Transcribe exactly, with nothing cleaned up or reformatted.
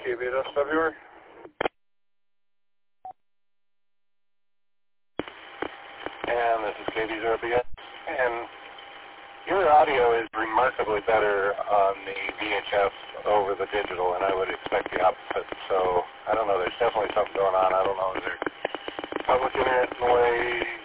K B eight S W. And this is K B zero B S. And your audio is remarkably better on the V H F over the digital, and I would expect the opposite. So I don't know. There's definitely something going on. I don't know. Is there public internet in the way?